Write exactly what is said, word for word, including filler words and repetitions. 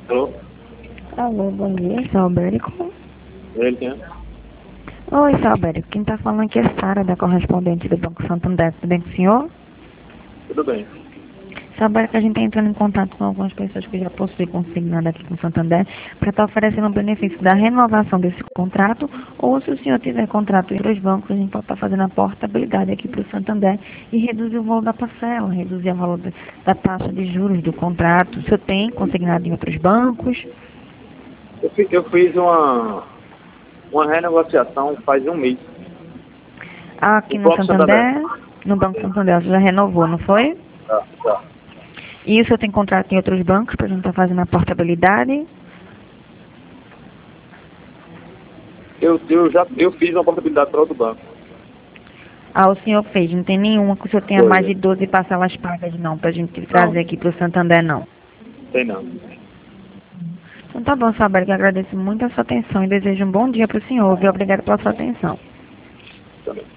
Alô? Alô, bom dia, Salbérico. Ele quem é? Oi, Salbérico. Quem tá falando aqui é Sara, da correspondente do Banco Santander. Tudo bem com o senhor? Tudo bem. Salbérico, a gente tá entrando em contato com algumas pessoas que já possuem consignado aqui com o Santander para estar oferecendo o benefício da renovação desse contrato, ou se o senhor tiver contrato entre os bancos, a gente pode estar fazendo a portabilidade aqui para o Santander e reduzir o valor da parcela, reduzir o valor da, da taxa de juros do contrato. O senhor tem consignado em outros bancos? Eu, fi- eu fiz uma, uma renegociação faz um mês. Aqui O no próprio Santander. Santander, no Banco Santander, você já renovou, não foi? Tá, tá. E o senhor tem contrato em outros bancos para a gente estar fazendo a portabilidade? Eu, eu já eu fiz uma portabilidade para outro banco. Ah, o senhor fez, não tem nenhuma que o senhor tenha mais Foi. de doze parcelas pagas não, para a gente Não, trazer aqui para o Santander não. tem não. Então tá bom, Saber, que agradeço muito a sua atenção e desejo um bom dia para o senhor, viu? Obrigada pela sua atenção. Também.